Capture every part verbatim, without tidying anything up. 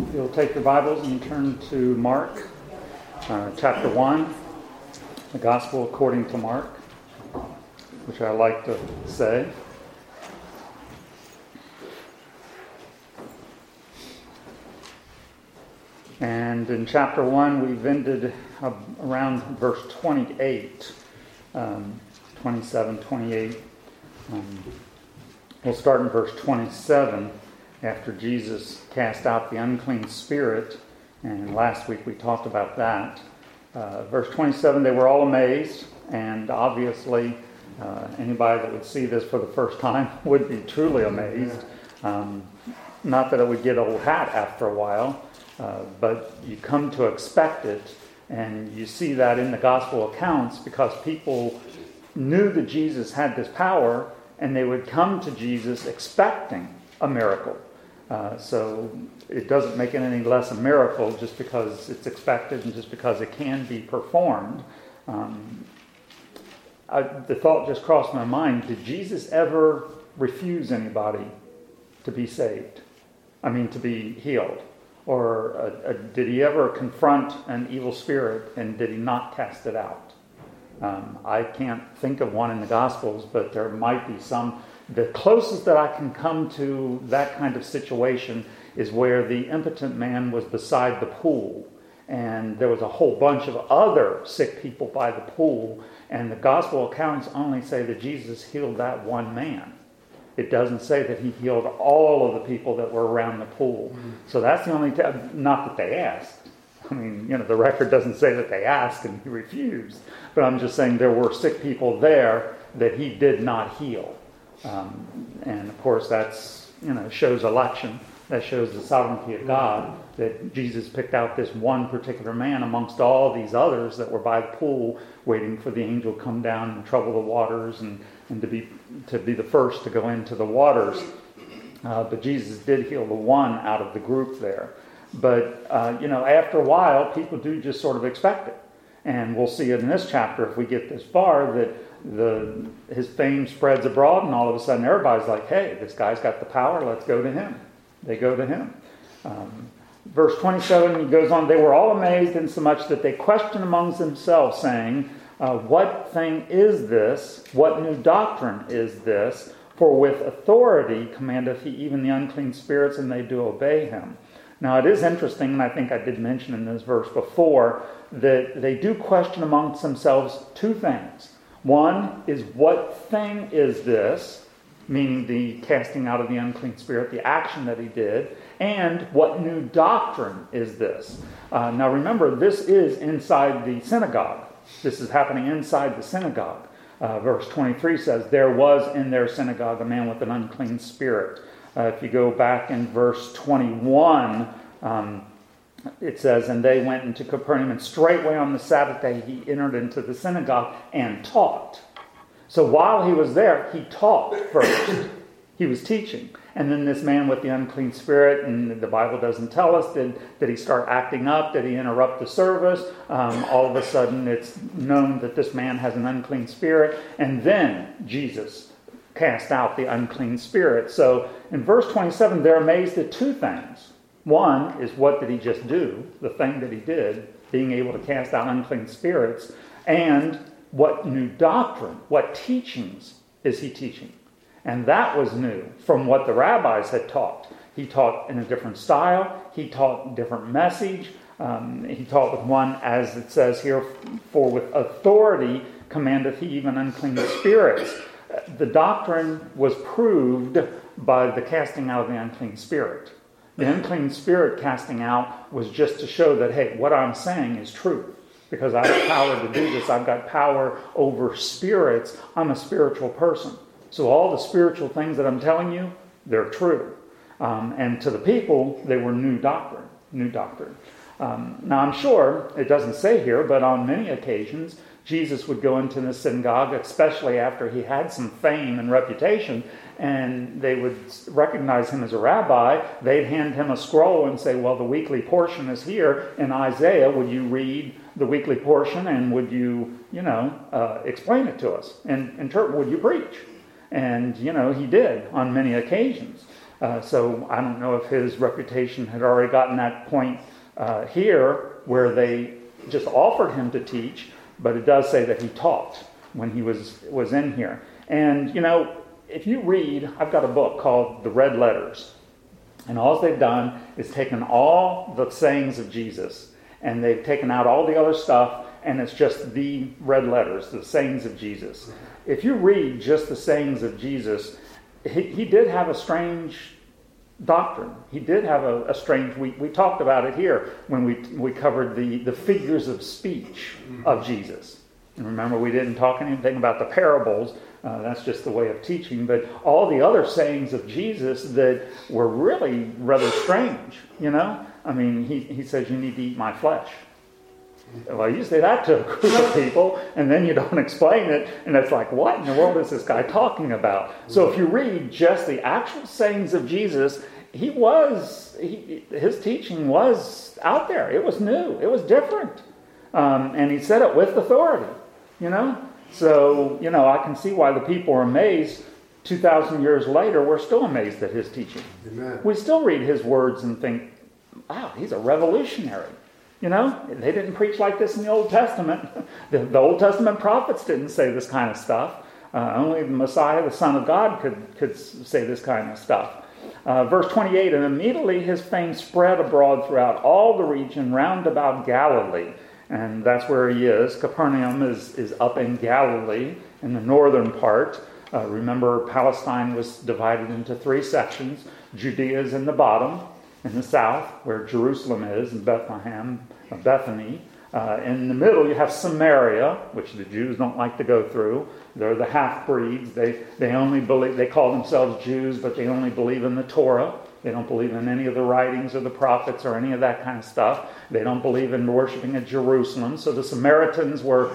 You'll take your Bibles and turn to Mark, uh, chapter one, the Gospel according to Mark, which I like to say. And in chapter one, we've ended uh, around verse twenty-eight, um, twenty-seven, twenty-eight. Um, we'll start in verse twenty-seven. After Jesus cast out the unclean spirit, and last week we talked about that. Uh, verse twenty-seven, they were all amazed, and obviously uh, anybody that would see this for the first time would be truly amazed. Um, not that it would get old hat after a while, uh, but you come to expect it, and you see that in the gospel accounts because people knew that Jesus had this power, and they would come to Jesus expecting a miracle. Uh, so it doesn't make it any less a miracle just because it's expected and just because it can be performed. Um, I, the thought just crossed my mind, did Jesus ever refuse anybody to be saved? I mean, to be healed? Or uh, uh, did he ever confront an evil spirit and did he not cast it out? Um, I can't think of one in the Gospels, but there might be some. The closest that I can come to that kind of situation is where the impotent man was beside the pool, and there was a whole bunch of other sick people by the pool, and the gospel accounts only say that Jesus healed that one man. It doesn't say that he healed all of the people that were around the pool. Mm-hmm. So that's the only time, not that they asked. I mean, you know, the record doesn't say that they asked and he refused, but I'm just saying there were sick people there that he did not heal. Um, and of course that's, you know, shows election. That shows the sovereignty of God, that Jesus picked out this one particular man amongst all these others that were by the pool waiting for the angel to come down and trouble the waters and, and to be to be the first to go into the waters. Uh, but Jesus did heal the one out of the group there. But, uh, you know, after a while, people do just sort of expect it. And we'll see it in this chapter if we get this far, that the his fame spreads abroad, and all of a sudden everybody's like, hey, this guy's got the power, let's go to him. They go to him. Um, verse twenty-seven, he goes on, they were all amazed insomuch that they questioned amongst themselves, saying, uh, what thing is this? What new doctrine is this? For with authority commandeth he even the unclean spirits, and they do obey him. Now it is interesting, and I think I did mention in this verse before, that they do question amongst themselves two things. One is, what thing is this? Meaning the casting out of the unclean spirit, the action that he did. And what new doctrine is this? Uh, now remember, this is inside the synagogue. This is happening inside the synagogue. Uh, verse twenty-three says, there was in their synagogue a man with an unclean spirit. Uh, if you go back in verse twenty-one, um, it says, and they went into Capernaum, and straightway on the Sabbath day he entered into the synagogue and taught. So while he was there, he taught first. He was teaching. And then this man with the unclean spirit, and the Bible doesn't tell us, did, did he start acting up? Did he interrupt the service? Um, all of a sudden it's known that this man has an unclean spirit. And then Jesus cast out the unclean spirit. So in verse twenty-seven, they're amazed at two things. One is, what did he just do? The thing that he did, being able to cast out unclean spirits. And what new doctrine, what teachings is he teaching? And that was new from what the rabbis had taught. He taught in a different style. He taught different message. Um, he taught with one, as it says here, for with authority commandeth he even unclean spirits. The doctrine was proved by the casting out of the unclean spirit. The unclean spirit casting out was just to show that, hey, what I'm saying is truth. Because I have power to do this. I've got power over spirits. I'm a spiritual person. So all the spiritual things that I'm telling you, they're true. Um, and to the people, they were new doctrine. New doctrine. Um, now I'm sure, it doesn't say here, but on many occasions, Jesus would go into the synagogue, especially after he had some fame and reputation, and they would recognize him as a rabbi. They'd hand him a scroll and say, well, the weekly portion is here in Isaiah. Would you read the weekly portion, and would you, you know, uh, explain it to us? And interpret, would you preach? And, you know, he did on many occasions. Uh, so I don't know if his reputation had already gotten that point uh, here where they just offered him to teach, but it does say that he taught when he was, was in here. And, you know, if you read, I've got a book called The Red Letters. And all they've done is taken all the sayings of Jesus, and they've taken out all the other stuff, and it's just the red letters, the sayings of Jesus. If you read just the sayings of Jesus, he, he did have a strange doctrine. He did have a, a strange, we, we talked about it here when we we covered the, the figures of speech of Jesus. And remember, we didn't talk anything about the parables. Uh, that's just the way of teaching. But all the other sayings of Jesus that were really rather strange, you know? I mean, he, he says, you need to eat my flesh. Well, you say that to a group of people, and then you don't explain it, and it's like, what in the world is this guy talking about? So if you read just the actual sayings of Jesus, he was, he, his teaching was out there. It was new. It was different. Um, and he said it with authority, you know? So, you know, I can see why the people are amazed. two thousand years later, we're still amazed at his teaching. Amen. We still read his words and think, wow, he's a revolutionary. You know, they didn't preach like this in the Old Testament. The, the Old Testament prophets didn't say this kind of stuff. Uh, only the Messiah, the Son of God, could, could say this kind of stuff. Uh, verse twenty-eight, and immediately his fame spread abroad throughout all the region round about Galilee. And that's where he is. Capernaum is, is up in Galilee, in the northern part. Uh, remember, Palestine was divided into three sections. Judea is in the bottom, in the south, where Jerusalem is, and Bethlehem, uh, Bethany. Uh, in the middle, you have Samaria, which the Jews don't like to go through. They're the half-breeds. They, they only believe, they call themselves Jews, but they only believe in the Torah. They don't believe in any of the writings of the prophets or any of that kind of stuff. They don't believe in worshiping at Jerusalem. So the Samaritans were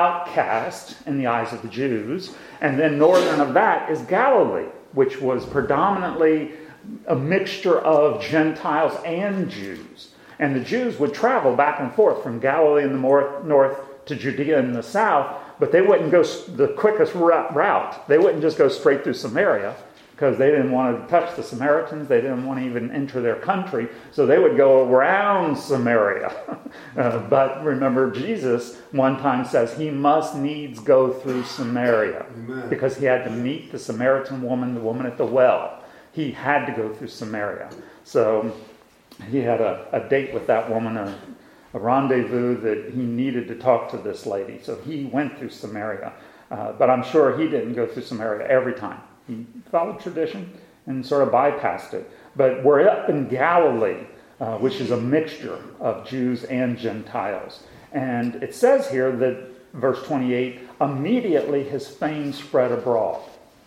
outcast in the eyes of the Jews. And then northern of that is Galilee, which was predominantly a mixture of Gentiles and Jews. And the Jews would travel back and forth from Galilee in the north, north to Judea in the south, but they wouldn't go the quickest route. They wouldn't just go straight through Samaria, because they didn't want to touch the Samaritans. They didn't want to even enter their country. So they would go around Samaria. uh, but remember, Jesus one time says he must needs go through Samaria. Amen. Because he had to meet the Samaritan woman, the woman at the well. He had to go through Samaria. So he had a, a date with that woman, a, a rendezvous that he needed to talk to this lady. So he went through Samaria. Uh, but I'm sure he didn't go through Samaria every time. He followed tradition and sort of bypassed it. But we're up in Galilee, uh, which is a mixture of Jews and Gentiles. And it says here that, verse twenty-eight, immediately his fame spread abroad.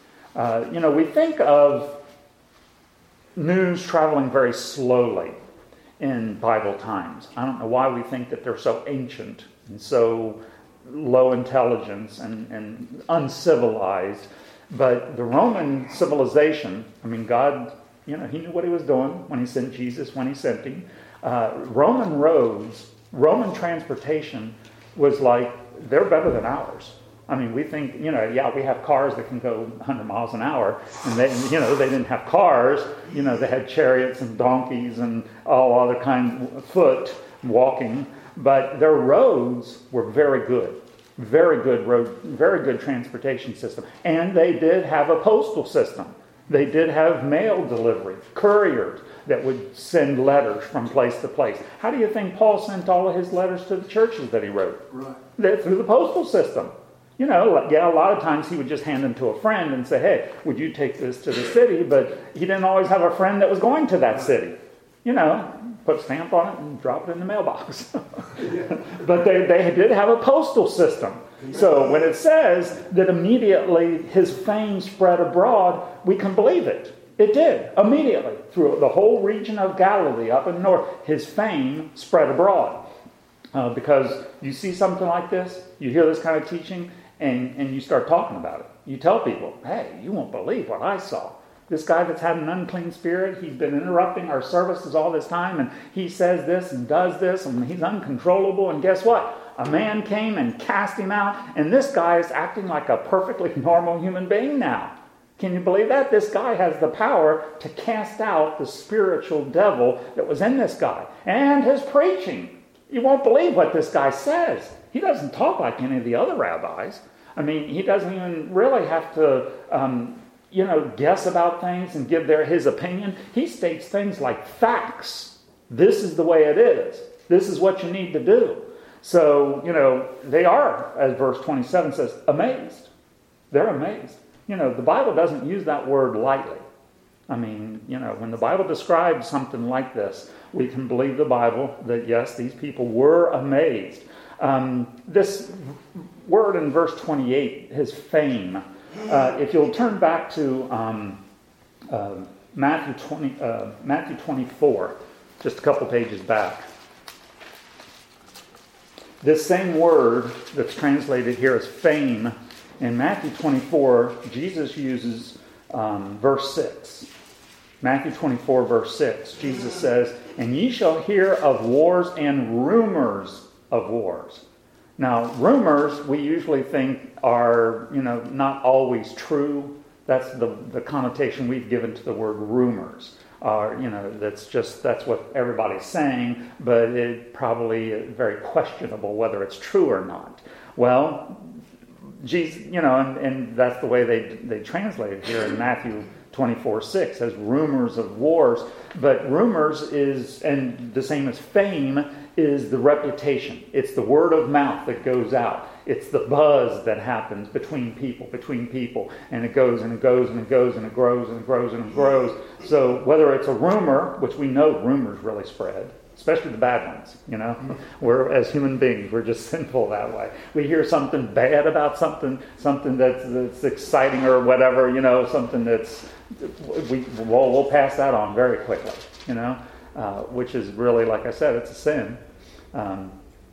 Uh, you know, we think of news traveling very slowly in Bible times. I don't know why we think that they're so ancient and so low intelligence and, and uncivilized. But the Roman civilization, I mean, God, you know, he knew what he was doing when he sent Jesus, when he sent him. Uh, Roman roads, Roman transportation was like, they're better than ours. I mean, we think, you know, yeah, we have cars that can go one hundred miles an hour. And, they, you know, they didn't have cars. You know, they had chariots and donkeys and all other kinds of foot walking. But their roads were very good. Very good road, very good transportation system. And they did have a postal system. They did have mail delivery, couriers that would send letters from place to place. How do you think Paul sent all of his letters to the churches that he wrote? Right. They're through the postal system. You know, yeah, a lot of times he would just hand them to a friend and say, hey, would you take this to the city? But he didn't always have a friend that was going to that city. You know, put a stamp on it and drop it in the mailbox. But they, they did have a postal system. So when it says that immediately his fame spread abroad, we can believe it. It did, immediately. Through the whole region of Galilee, up in the north, his fame spread abroad. Uh, because you see something like this, you hear this kind of teaching, and, and you start talking about it. You tell people, hey, you won't believe what I saw. This guy that's had an unclean spirit, he's been interrupting our services all this time, and he says this and does this, and he's uncontrollable, and guess what? A man came and cast him out, and this guy is acting like a perfectly normal human being now. Can you believe that? This guy has the power to cast out the spiritual devil that was in this guy. And his preaching. You won't believe what this guy says. He doesn't talk like any of the other rabbis. I mean, he doesn't even really have to, um, you know, guess about things and give their his opinion. He states things like facts. This is the way it is. This is what you need to do. So, you know, they are, as verse twenty-seven says, amazed. They're amazed. You know, the Bible doesn't use that word lightly. I mean, you know, when the Bible describes something like this, we can believe the Bible that, yes, these people were amazed. Um, this word in verse twenty-eight, his fame. Uh, if you'll turn back to um, uh, Matthew twenty, uh, Matthew twenty-four, just a couple pages back. This same word that's translated here as fame, in Matthew twenty-four, Jesus uses um, verse six. Matthew twenty-four, verse six, Jesus says, "And ye shall hear of wars and rumors of wars." Now, rumors we usually think are, you know, not always true. That's the, the connotation we've given to the word rumors. Are, you know, that's just, that's what everybody's saying, but it probably is very questionable whether it's true or not. Well, Jesus, you know, and, and that's the way they they translate it here in Matthew twenty-four six as rumors of wars. But rumors is, and the same as fame, is the reputation. It's the word of mouth that goes out. It's the buzz that happens between people, between people. And it goes and it goes and it goes and it grows and it grows and it grows. So whether it's a rumor, which we know rumors really spread, especially the bad ones, you know. We're, as human beings, we're just sinful that way. We hear something bad about something, something that's, that's exciting or whatever, you know, something that's, we, we'll, we'll pass that on very quickly, you know, uh, which is really, like I said, it's a sin. Um,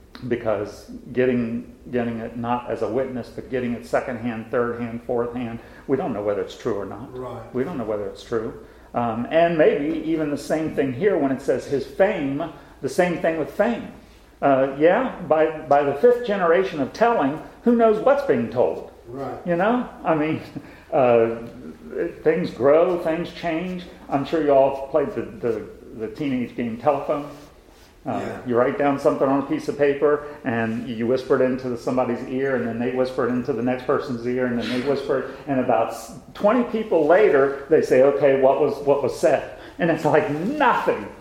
because getting getting it not as a witness, but getting it secondhand, third hand, fourth hand, we don't know whether it's true or not. Right. We don't know whether it's true. Um, and maybe even the same thing here when it says his fame, the same thing with fame. Uh, yeah, by by the fifth generation of telling, who knows what's being told? Right. You know? I mean, uh, things grow, things change. I'm sure you all played the, the, the teenage game Telephone. Uh, yeah. You write down something on a piece of paper and you whisper it into somebody's ear, and then they whisper it into the next person's ear, and then they whisper it, and about twenty people later they say, okay, what was what was said? And it's like nothing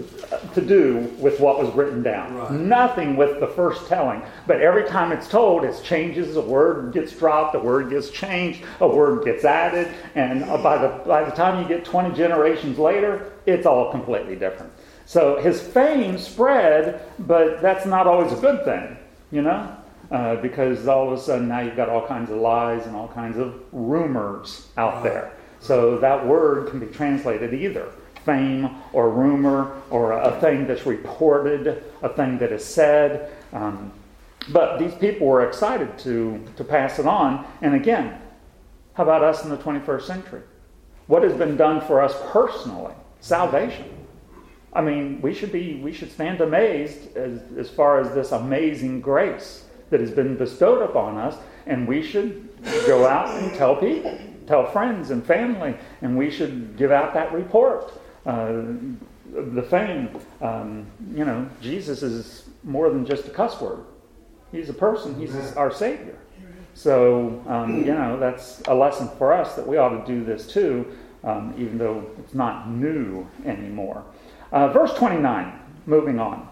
to do with what was written down. Right. Nothing with the first telling. But every time it's told, it changes. A word gets dropped, a word gets changed, a word gets added, and by the by the time you get twenty generations later, it's all completely different. So his fame spread, but that's not always a good thing, you know, uh, because all of a sudden now you've got all kinds of lies and all kinds of rumors out there. So that word can be translated either fame or rumor or a thing that's reported, a thing that is said. Um, but these people were excited to, to pass it on. And again, how about us in the twenty-first century? What has been done for us personally? Salvation. I mean, we should be we should stand amazed as, as far as this amazing grace that has been bestowed upon us, and we should go out and tell people, tell friends and family, and we should give out that report. Uh, the fame, um, you know, Jesus is more than just a cuss word. He's a person. He's our Savior. So, um, you know, that's a lesson for us that we ought to do this too, um, even though it's not new anymore. Uh, verse twenty-nine, moving on.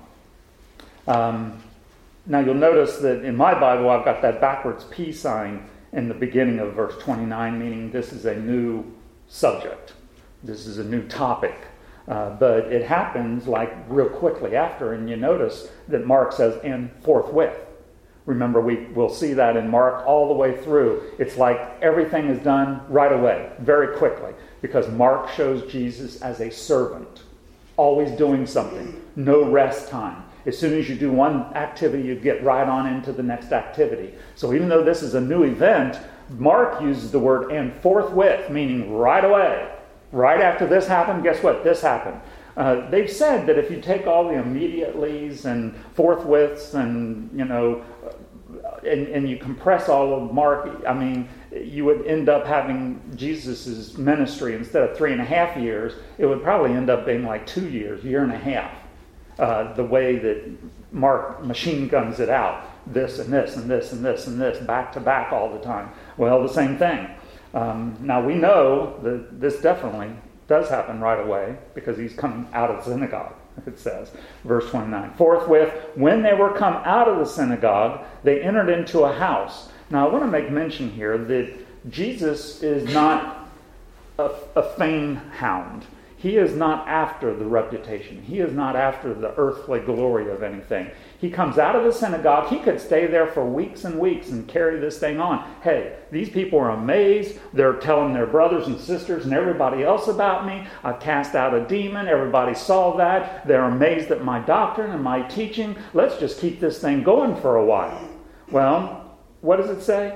Um, now you'll notice that in my Bible I've got that backwards P sign in the beginning of verse twenty-nine, meaning this is a new subject. This is a new topic. Uh, but it happens like real quickly after, and you notice that Mark says, and forthwith. Remember, we will see that in Mark all the way through. It's like everything is done right away, very quickly, because Mark shows Jesus as a servant. Always doing something. No rest time. As soon as you do one activity, you get right on into the next activity. So even though this is a new event, Mark uses the word and forthwith, meaning right away. Right after this happened, guess what? This happened. Uh, they've said that if you take all the immediatelys and forthwiths and, you know, and, and you compress all of Mark, I mean, you would end up having Jesus' ministry, instead of three and a half years, it would probably end up being like two years, year and a half. Uh, the way that Mark machine guns it out, this and this and this and this and this, back to back all the time. Well, the same thing. Um, now we know that this definitely does happen right away, because he's coming out of the synagogue, it says. Verse twenty-nine. Forthwith, when they were come out of the synagogue, they entered into a house. Now I want to make mention here that Jesus is not a, a fame hound. He is not after the reputation. He is not after the earthly glory of anything. He comes out of the synagogue. He could stay there for weeks and weeks and carry this thing on. Hey, these people are amazed. They're telling their brothers and sisters and everybody else about me. I've cast out a demon. Everybody saw that. They're amazed at my doctrine and my teaching. Let's just keep this thing going for a while. Well, what does it say?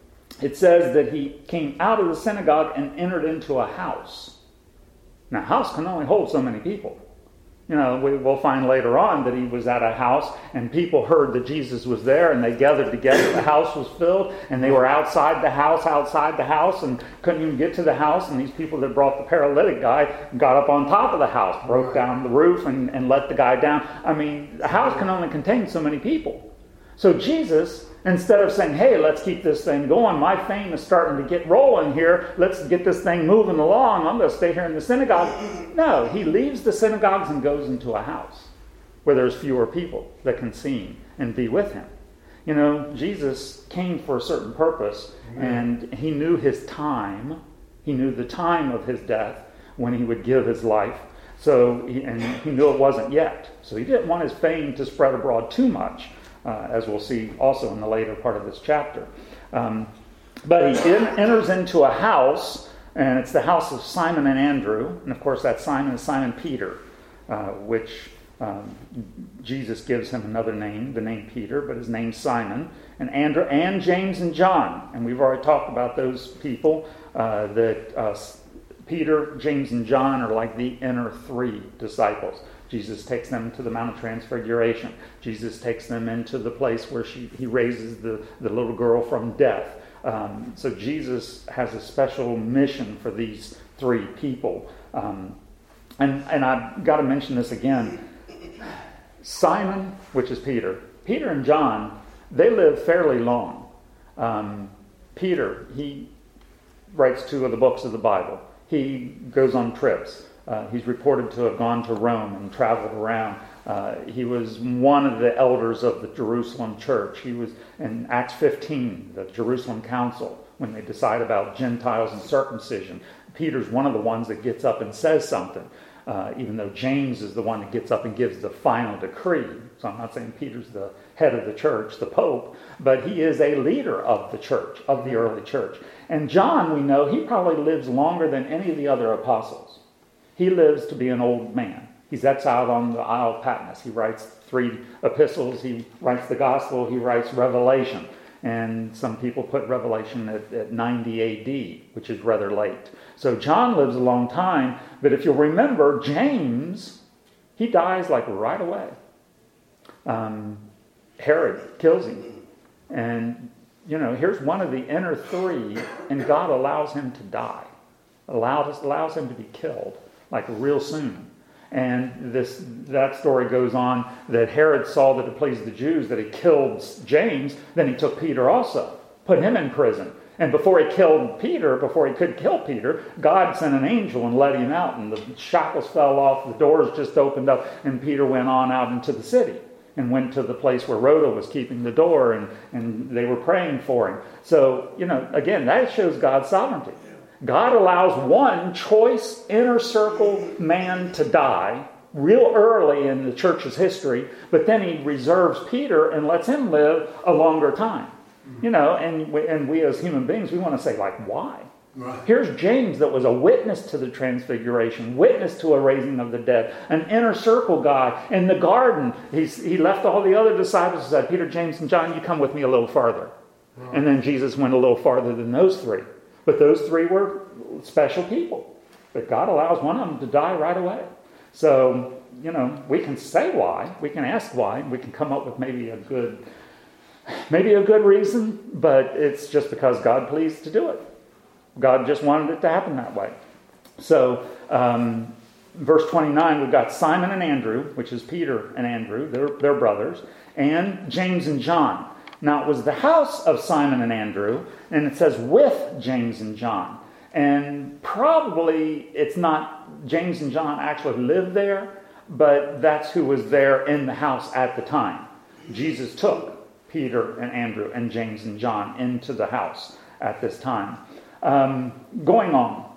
It says that he came out of the synagogue and entered into a house. Now, a house can only hold so many people. You know, we, we'll find later on that he was at a house and people heard that Jesus was there and they gathered together. The house was filled and they were outside the house, outside the house, and couldn't even get to the house. And these people that brought the paralytic guy got up on top of the house, broke down the roof and, and let the guy down. I mean, a house can only contain so many people. So Jesus, instead of saying, hey, let's keep this thing going, my fame is starting to get rolling here, let's get this thing moving along, I'm going to stay here in the synagogue. No, he leaves the synagogues and goes into a house where there's fewer people that can see him and be with him. You know, Jesus came for a certain purpose, and he knew his time. He knew the time of his death when he would give his life. So, he, and he knew it wasn't yet. So he didn't want his fame to spread abroad too much. Uh, as we'll see also in the later part of this chapter. Um, but he in, enters into a house, and it's the house of Simon and Andrew. And of course that Simon is Simon Peter, uh, which um, Jesus gives him another name, the name Peter, but his name's Simon. And Andrew, and James and John. And we've already talked about those people, uh, that uh, Peter, James, and John are like the inner three disciples. Jesus takes them to the Mount of Transfiguration. Jesus takes them into the place where she, he raises the, the little girl from death. Um, so Jesus has a special mission for these three people. Um, and, and I've got to mention this again. Simon, which is Peter, Peter and John, they live fairly long. Um, Peter, he writes two of the books of the Bible. He goes on trips. Uh, he's reported to have gone to Rome and traveled around. Uh, he was one of the elders of the Jerusalem church. He was in Acts fifteen, the Jerusalem council, when they decide about Gentiles and circumcision. Peter's one of the ones that gets up and says something, uh, even though James is the one that gets up and gives the final decree. So I'm not saying Peter's the head of the church, the Pope, but he is a leader of the church, of the early church. And John, we know, he probably lives longer than any of the other apostles. He lives to be an old man. He's exiled on the Isle of Patmos. He writes three epistles. He writes the gospel. He writes Revelation. And some people put Revelation at, at ninety A D, which is rather late. So John lives a long time. But if you'll remember, James, he dies like right away. Um, Herod kills him. And, you know, here's one of the inner three, and God allows him to die. Allows, allows him to be killed. Like real soon. And this that story goes on that Herod saw that it pleased the Jews that he killed James. Then he took Peter also, put him in prison. And before he killed Peter, before he could kill Peter, God sent an angel and let him out. And the shackles fell off, the doors just opened up, and Peter went on out into the city and went to the place where Rhoda was keeping the door, and, and they were praying for him. So, you know, again, that shows God's sovereignty. God allows one choice inner circle man to die real early in the church's history, but then he reserves Peter and lets him live a longer time. You know, and we, and we as human beings, we want to say, like, why? Right. Here's James that was a witness to the transfiguration, witness to a raising of the dead, an inner circle guy. In the garden, he's, he left all the other disciples and said, Peter, James, and John, you come with me a little farther. Right. And then Jesus went a little farther than those three. But those three were special people. But God allows one of them to die right away. So, you know, we can say why. We can ask why. We can come up with maybe a good Maybe a good reason, but it's just because God pleased to do it. God just wanted it to happen that way. So, um, verse twenty-nine, we've got Simon and Andrew, which is Peter and Andrew, they're, they're brothers, and James and John. Now, it was the house of Simon and Andrew, and it says with James and John. And probably it's not James and John actually lived there, but that's who was there in the house at the time. Jesus took Peter and Andrew and James and John into the house at this time. Um, going on,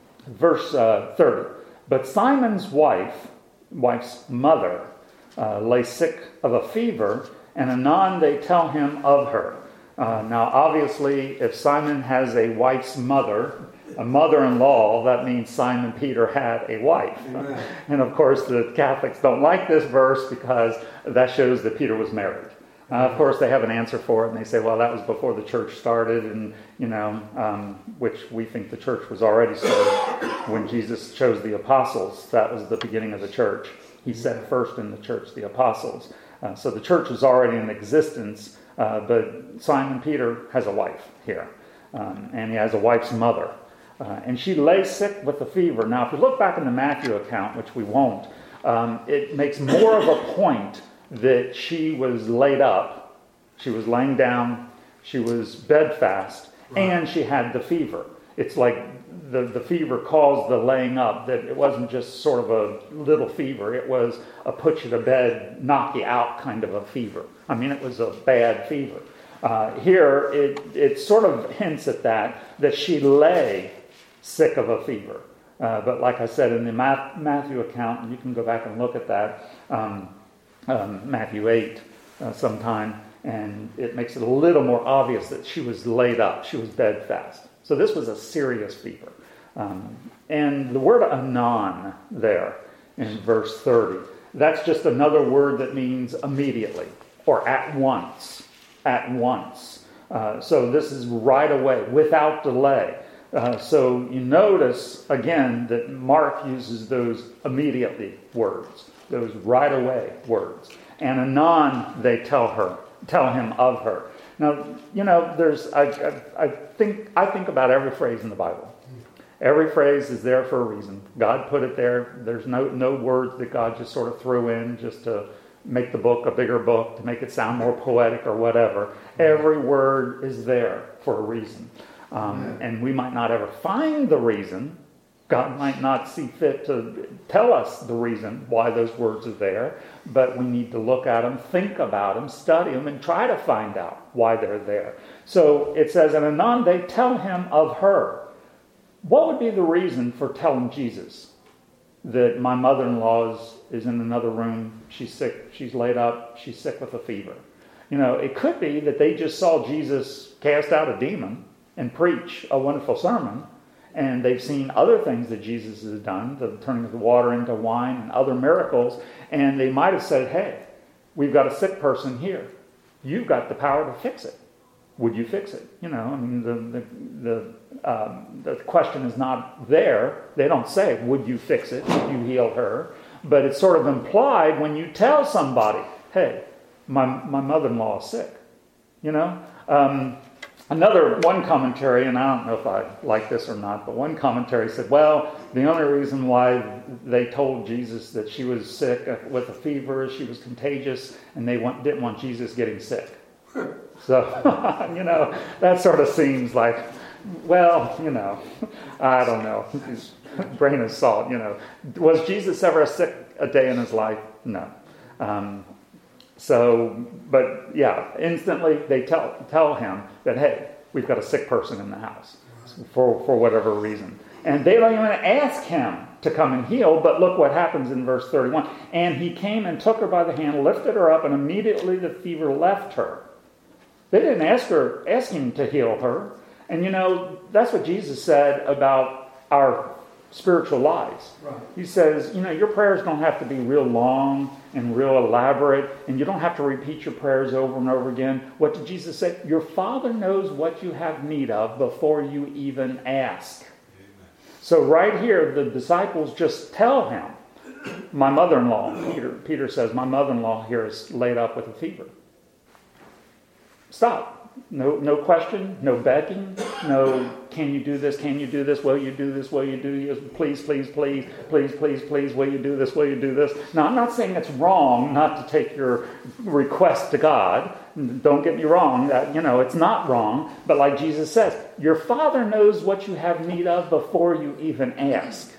verse uh, thirty. But Simon's wife, wife's mother, uh, lay sick of a fever, and anon they tell him of her. Uh, now, obviously, if Simon has a wife's mother, a mother-in-law, that means Simon Peter had a wife. Amen. And of course, the Catholics don't like this verse because that shows that Peter was married. Uh, of course, they have an answer for it, and they say, well, that was before the church started, and, you know, um, which we think the church was already started when Jesus chose the apostles. That was the beginning of the church. He set first in the church the apostles. Uh, so the church was already in existence, uh, but Simon Peter has a wife here, um, and he has a wife's mother. Uh, and she lay sick with a fever. Now, if you look back in the Matthew account, which we won't, um, it makes more of a point that she was laid up, she was laying down, she was bedfast, and she had the fever. It's like the, the fever caused the laying up, that it wasn't just sort of a little fever, it was a put you to bed, knock you out kind of a fever. I mean, it was a bad fever. Uh, here, it, it sort of hints at that, that she lay sick of a fever. Uh, but like I said, in the Matthew account, and you can go back and look at that, um, Um, Matthew eight uh, sometime, and it makes it a little more obvious that she was laid up, she was bedfast. So this was a serious fever. Um, and the word anon there in verse thirty, that's just another word that means immediately or at once. At once. Uh, so this is right away, without delay. Uh, so you notice again that Mark uses those immediately words. Those right away words. And anon they tell her, tell him of her. Now, you know, there's I, I, I think I think about every phrase in the Bible. Every phrase is there for a reason. God put it there. There's no no words that God just sort of threw in just to make the book a bigger book, to make it sound more poetic or whatever. Every word is there for a reason. Um, and we might not ever find the reason. God might not see fit to tell us the reason why those words are there, but we need to look at them, think about them, study them, and try to find out why they're there. So it says, and anon they tell him of her. What would be the reason for telling Jesus that my mother-in-law is, is in another room, she's sick, she's laid up, she's sick with a fever? You know, it could be that they just saw Jesus cast out a demon and preach a wonderful sermon, and they've seen other things that Jesus has done, the turning of the water into wine and other miracles, and they might have said, hey, we've got a sick person here. You've got the power to fix it. Would you fix it? You know, I mean, the the the, um, the question is not there. They don't say, would you fix it? Would you heal her? But it's sort of implied when you tell somebody, hey, my, my mother-in-law is sick. You know? Um, Another, one commentary, and I don't know if I like this or not, but one commentary said, well, the only reason why they told Jesus that she was sick with a fever, she was contagious, and they want, didn't want Jesus getting sick. So, you know, that sort of seems like, well, you know, I don't know. Grain of salt, you know. Was Jesus ever sick a day in his life? No. Um, So, but yeah, instantly they tell tell him that, hey, we've got a sick person in the house for, for whatever reason. And they don't even ask him to come and heal, but look what happens in verse thirty-one. And he came and took her by the hand, lifted her up, and immediately the fever left her. They didn't ask her, ask him to heal her. And you know, that's what Jesus said about our spiritual lives. Right. He says, you know, your prayers don't have to be real long and real elaborate, and you don't have to repeat your prayers over and over again. What did Jesus say? Your Father knows what you have need of before you even ask. Amen. So right here, the disciples just tell him, my mother-in-law, Peter, Peter says, my mother-in-law here is laid up with a fever. Stop. No, no question, no begging, no, can you do this, can you do this, will you do this, will you do this, please, please, please, please, please, please, will you do this, will you do this. Now, I'm not saying it's wrong not to take your request to God. Don't get me wrong, that, you know, it's not wrong, but like Jesus says, your Father knows what you have need of before you even ask.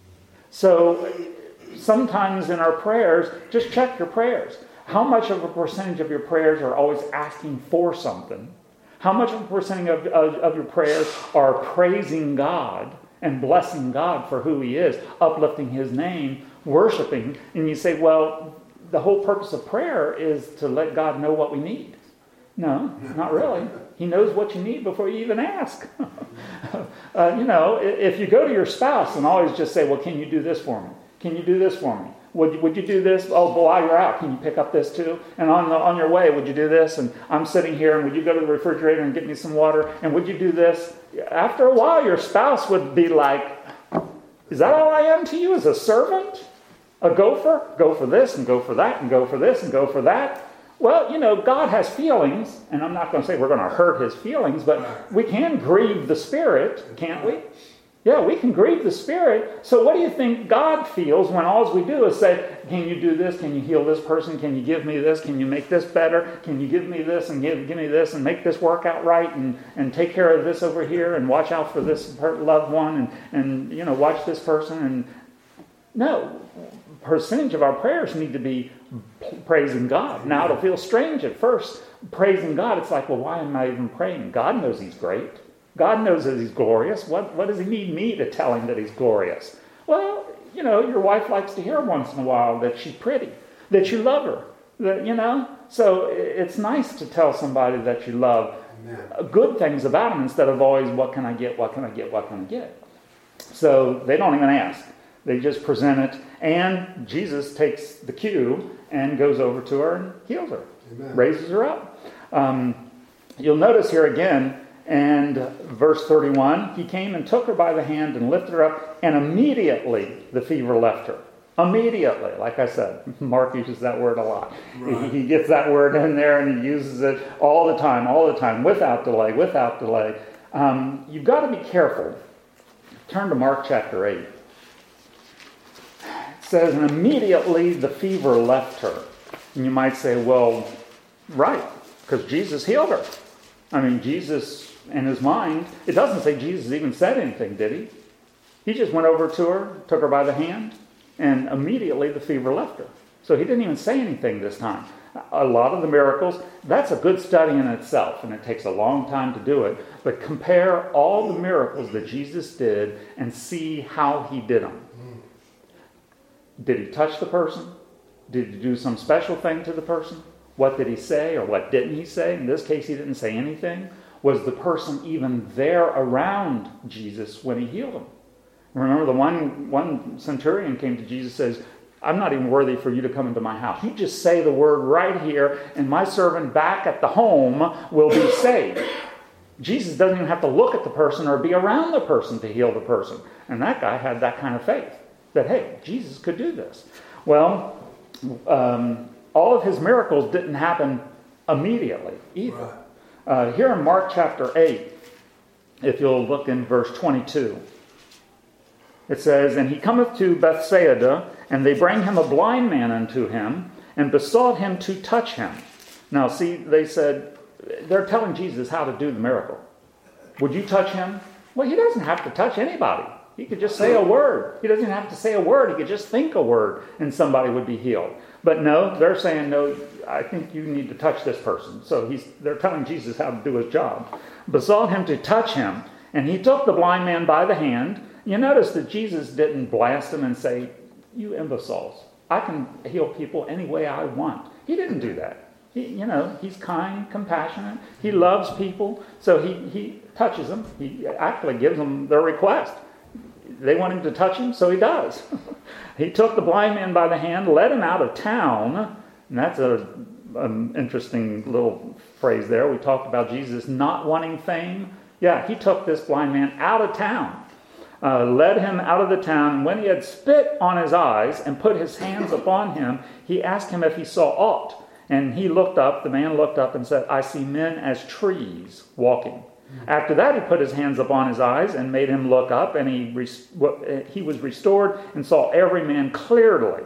So, sometimes in our prayers, just check your prayers. How much of a percentage of your prayers are always asking for something? How much of a percentage of, of, of your prayers are praising God and blessing God for who He is, uplifting His name, worshiping? And you say, well, the whole purpose of prayer is to let God know what we need. No, not really. He knows what you need before you even ask. uh, you know, if you go to your spouse and always just say, well, can you do this for me? Can you do this for me? Would you, would you do this? Oh, but while you're out, can you pick up this too? And on the, on your way, would you do this? And I'm sitting here, and would you go to the refrigerator and get me some water? And would you do this? After a while, your spouse would be like, is that all I am to you as a servant? A gopher? Go for this, and go for that, and go for this, and go for that. Well, you know, God has feelings, and I'm not going to say we're going to hurt His feelings, but we can grieve the Spirit, can't we? Yeah, we can grieve the Spirit. So what do you think God feels when all we do is say, can you do this? Can you heal this person? Can you give me this? Can you make this better? Can you give me this and give, give me this and make this work out right and, and take care of this over here and watch out for this loved one and, and, you know, watch this person? And no, percentage of our prayers need to be praising God. Now, it'll feel strange at first. Praising God, it's like, well, why am I even praying? God knows He's great. God knows that He's glorious. What, what does He need me to tell Him that He's glorious? Well, you know, your wife likes to hear once in a while that she's pretty, that you love her, that, you know. So it's nice to tell somebody that you love Amen. Good things about them instead of always, what can I get, what can I get, what can I get? So they don't even ask. They just present it. And Jesus takes the cue and goes over to her and heals her, Amen. Raises her up. Um, you'll notice here again, and verse thirty-one, he came and took her by the hand and lifted her up, and immediately the fever left her. Immediately, like I said, Mark uses that word a lot. Right. He gets that word in there and he uses it all the time, all the time, without delay, without delay. Um, you've got to be careful. Turn to Mark chapter eight. It says, and immediately the fever left her. And you might say, well, right, because Jesus healed her. I mean, Jesus... in his mind, it doesn't say Jesus even said anything, did he? He just went over to her, took her by the hand, and immediately the fever left her. So he didn't even say anything this time. A lot of the miracles, that's a good study in itself, and it takes a long time to do it. But compare all the miracles that Jesus did and see how he did them. Did he touch the person? Did he do some special thing to the person? What did he say or what didn't he say? In this case, he didn't say anything. Was the person even there around Jesus when he healed him? Remember, the one one centurion came to Jesus and says, I'm not even worthy for you to come into my house. You just say the word right here, and my servant back at the home will be saved. Jesus doesn't even have to look at the person or be around the person to heal the person. And that guy had that kind of faith, that, hey, Jesus could do this. Well, um, all of his miracles didn't happen immediately either. Right. Uh, here in Mark chapter eight, if you'll look in verse twenty-two, it says, and he cometh to Bethsaida, and they bring him a blind man unto him, and besought him to touch him. Now, see, they said, they're telling Jesus how to do the miracle. Would you touch him? Well, he doesn't have to touch anybody. He could just say a word. He doesn't have to say a word. He could just think a word, and somebody would be healed. But no, they're saying, no, I think you need to touch this person. So he's, they're telling Jesus how to do his job. Besought him to touch him, and he took the blind man by the hand. You notice that Jesus didn't blast him and say, you imbeciles, I can heal people any way I want. He didn't do that. He, you know, he's kind, compassionate. He loves people. So he, he touches them. He actually gives them their request. They want him to touch him, so he does. He took the blind man by the hand, led him out of town. And that's an interesting little phrase there. We talked about Jesus not wanting fame. Yeah, he took this blind man out of town, uh, led him out of the town. And when he had spit on his eyes and put his hands upon him, he asked him if he saw aught. And he looked up, the man looked up and said, I see men as trees walking. After that, he put his hands upon his eyes and made him look up, and he he was restored and saw every man clearly.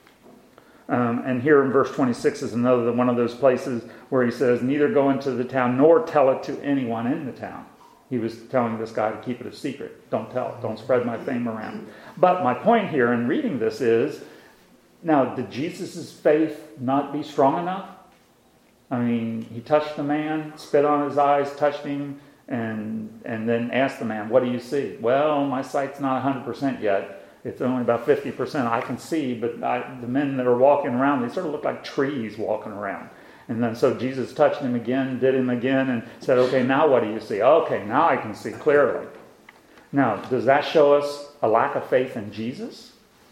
Um, and here in verse twenty-six is another one of those places where he says, neither go into the town nor tell it to anyone in the town. He was telling this guy to keep it a secret. Don't tell it. Don't spread my fame around. But my point here in reading this is, now, did Jesus' faith not be strong enough? I mean, he touched the man, spit on his eyes, touched him, and and then asked the man, what do you see? Well, my sight's not one hundred percent yet. It's only about fifty percent. I can see, but I, the men that are walking around, they sort of look like trees walking around. And then so Jesus touched him again, did him again, and said, okay, now what do you see? Okay, now I can see clearly. Now, does that show us a lack of faith in Jesus?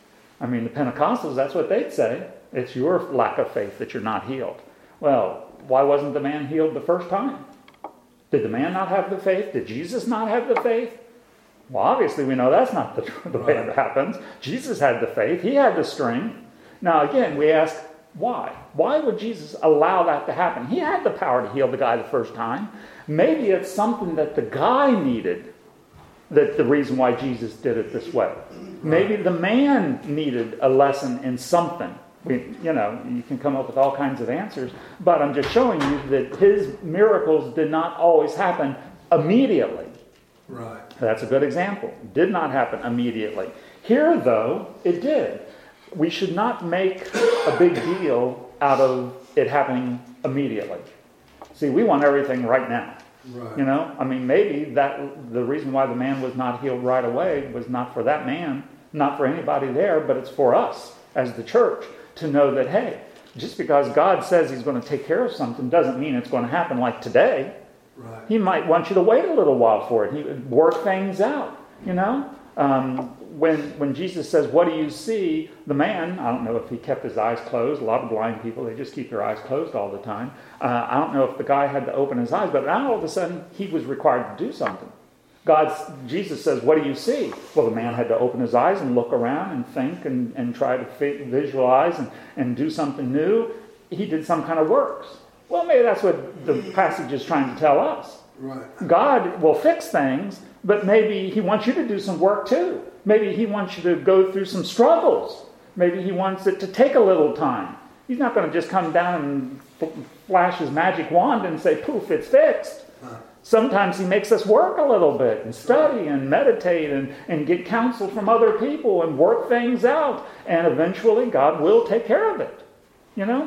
I mean, the Pentecostals, that's what they'd say. It's your lack of faith that you're not healed. Well, why wasn't the man healed the first time? Did the man not have the faith? Did Jesus not have the faith? Well, obviously we know that's not the, the way it happens. Jesus had the faith. He had the strength. Now, again, we ask, why? Why would Jesus allow that to happen? He had the power to heal the guy the first time. Maybe it's something that the guy needed, that the reason why Jesus did it this way. Maybe the man needed a lesson in something. We, you know, you can come up with all kinds of answers, but I'm just showing you that his miracles did not always happen immediately. Right. That's a good example. Did not happen immediately. Here, though, it did. We should not make a big deal out of it happening immediately. See, we want everything right now. Right. You know, I mean, maybe that the reason why the man was not healed right away was not for that man, not for anybody there, but it's for us as the church to know that, hey, just because God says he's going to take care of something doesn't mean it's going to happen like today. Right. He might want you to wait a little while for it. He would work things out, you know. Um, when when Jesus says, what do you see? The man, I don't know if he kept his eyes closed. A lot of blind people, they just keep their eyes closed all the time. Uh, I don't know if the guy had to open his eyes, but now all of a sudden he was required to do something. God's, Jesus says, what do you see? Well, the man had to open his eyes and look around and think and, and try to visualize and, and do something new. He did some kind of works. Well, maybe that's what the passage is trying to tell us. Right. God will fix things, but maybe he wants you to do some work too. Maybe he wants you to go through some struggles. Maybe he wants it to take a little time. He's not going to just come down and flash his magic wand and say, poof, it's fixed. Huh. Sometimes he makes us work a little bit and study and meditate and, and get counsel from other people and work things out. And eventually God will take care of it. You know?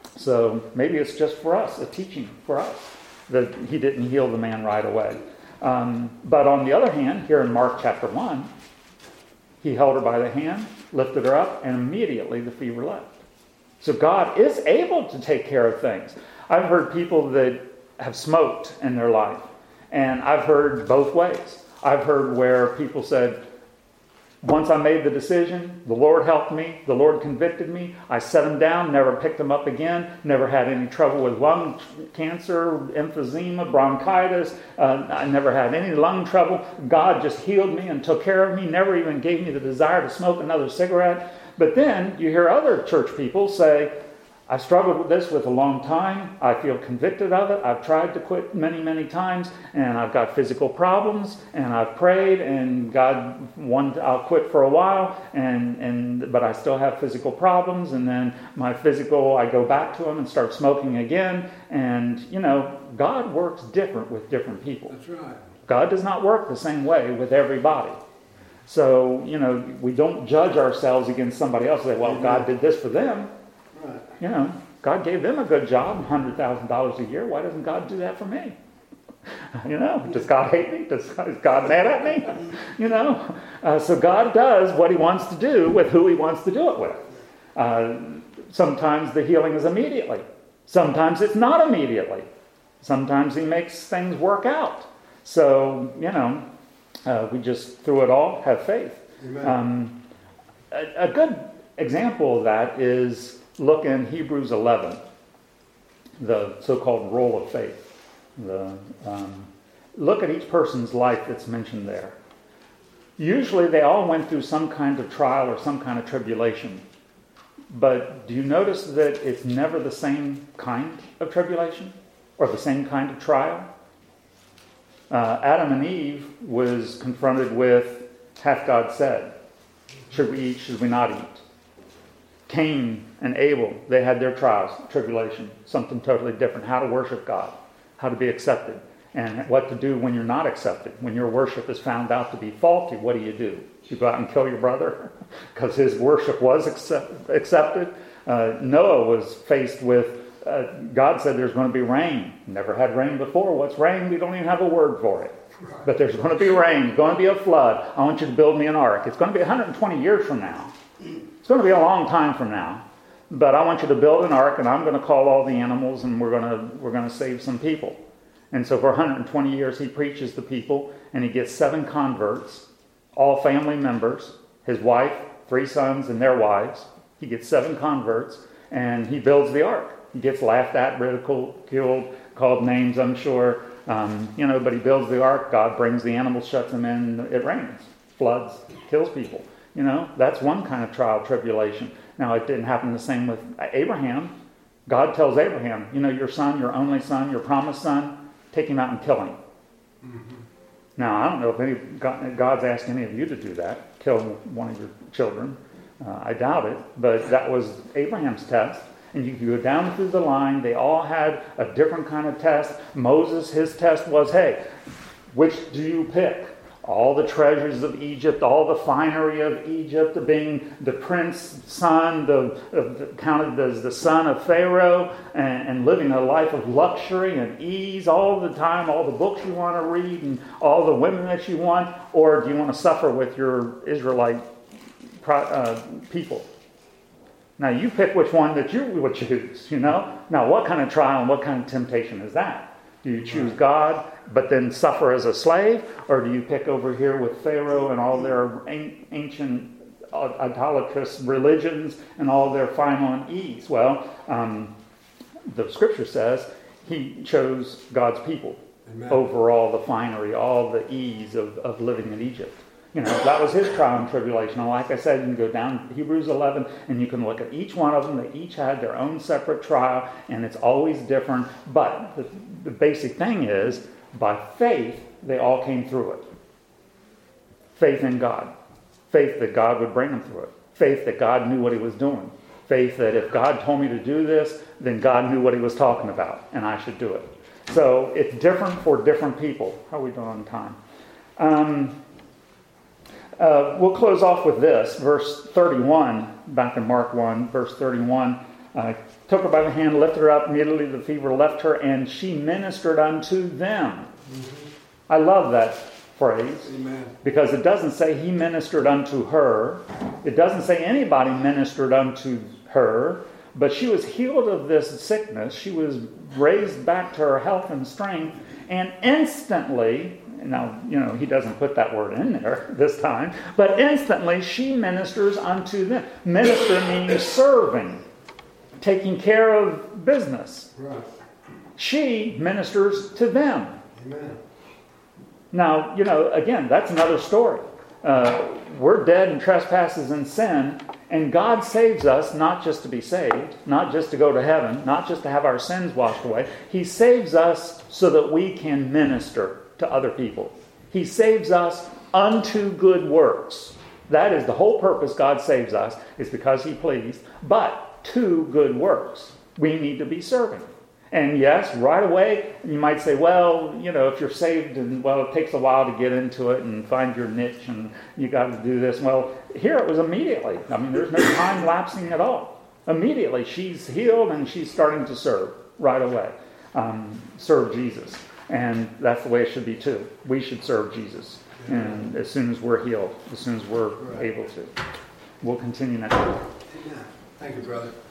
So maybe it's just for us, a teaching for us, that he didn't heal the man right away. Um, but on the other hand, here in Mark chapter one, he held her by the hand, lifted her up, and immediately the fever left. So God is able to take care of things. I've heard people that have smoked in their life, and I've heard both ways. I've heard where people said, once I made the decision, the Lord helped me, the Lord convicted me, I set them down, never picked them up again, never had any trouble with lung cancer, emphysema, bronchitis, uh, I never had any lung trouble. God just healed me and took care of me, never even gave me the desire to smoke another cigarette. But then you hear other church people say, I struggled with this with a long time. I feel convicted of it. I've tried to quit many, many times, and I've got physical problems, and I've prayed, and God wanted I'll quit for a while, and, and but I still have physical problems, and then my physical, I go back to them and start smoking again, and, you know, God works different with different people. That's right. God does not work the same way with everybody. So, you know, we don't judge ourselves against somebody else and say, well, God did this for them. Right. You know, God gave them a good job, one hundred thousand dollars a year. Why doesn't God do that for me? You know, does God hate me? Does, is God mad at me? You know, uh, so God does what he wants to do with who he wants to do it with. Uh, sometimes the healing is immediately. Sometimes it's not immediately. Sometimes he makes things work out. So, you know, uh, we just, through it all, have faith. Um, a, a good example of that is, look in Hebrews eleven, the so-called roll of faith. The, um, look at each person's life that's mentioned there. Usually they all went through some kind of trial or some kind of tribulation. But do you notice that it's never the same kind of tribulation or the same kind of trial? Uh, Adam and Eve was confronted with, hath God said? Should we eat, should we not eat? Cain and Abel, they had their trials, tribulation, something totally different. How to worship God, how to be accepted, and what to do when you're not accepted. When your worship is found out to be faulty, what do you do? You go out and kill your brother because his worship was accept, accepted. Uh, Noah was faced with, uh, God said there's going to be rain. Never had rain before. What's rain? We don't even have a word for it. But there's going to be rain, going to be a flood. I want you to build me an ark. It's going to be one hundred twenty years from now. It's going to be a long time from now. But I want you to build an ark, and I'm going to call all the animals, and we're going to we're going to save some people. And so for one hundred twenty years, he preaches to people, and he gets seven converts, all family members, his wife, three sons, and their wives. He gets seven converts, and he builds the ark. He gets laughed at, ridiculed, killed, called names, I'm sure. Um, you know, but he builds the ark. God brings the animals, shuts them in. It rains, floods, kills people. You know, that's one kind of trial, tribulation. Now, it didn't happen the same with Abraham. God tells Abraham, you know, your son, your only son, your promised son, take him out and kill him. Mm-hmm. Now, I don't know if any, God, God's asked any of you to do that, kill one of your children. Uh, I doubt it, but that was Abraham's test. And you can go down through the line. They all had a different kind of test. Moses, his test was, hey, which do you pick? All the treasures of Egypt, all the finery of Egypt, being the prince son, the, uh, counted as the son of Pharaoh, and, and living a life of luxury and ease all the time, all the books you want to read, and all the women that you want, or do you want to suffer with your Israelite uh, people? Now, you pick which one that you would choose, you know? Now, what kind of trial and what kind of temptation is that? Do you choose God, but then suffer as a slave? Or do you pick over here with Pharaoh and all their ancient idolatrous religions and all their final and ease? Well, um, the scripture says he chose God's people. Amen. Over all the finery, all the ease of, of living in Egypt. You know, that was his trial and tribulation. And like I said, you can go down to Hebrews eleven and you can look at each one of them. They each had their own separate trial, and it's always different. But the, the basic thing is, by faith, they all came through it. Faith in God. Faith that God would bring them through it. Faith that God knew what he was doing. Faith that if God told me to do this, then God knew what he was talking about, and I should do it. So it's different for different people. How are we doing on time? Um... Uh, we'll close off with this, verse thirty-one, back in Mark one, verse thirty-one. Uh, took her by the hand, lifted her up, immediately the fever left her, and she ministered unto them. Mm-hmm. I love that phrase. Amen. Because it doesn't say he ministered unto her. It doesn't say anybody ministered unto her, but she was healed of this sickness. She was raised back to her health and strength, and instantly... Now, you know, he doesn't put that word in there this time. But instantly, she ministers unto them. Minister means serving, taking care of business. Right. She ministers to them. Amen. Now, you know, again, that's another story. Uh, we're dead in trespasses and sin, and God saves us not just to be saved, not just to go to heaven, not just to have our sins washed away. He saves us so that we can minister to other people. He saves us unto good works. That is the whole purpose God saves us, is because he pleased, but to good works. We need to be serving. And yes, right away, you might say, well, you know, if you're saved, and well, it takes a while to get into it and find your niche, and you got to do this. Well, here it was immediately. I mean, there's no time lapsing at all. Immediately, she's healed and she's starting to serve right away. Um, serve Jesus. And that's the way it should be too. We should serve Jesus. Amen. And as soon as we're healed, as soon as we're right. able to. We'll continue next week. Amen. Thank you, brother.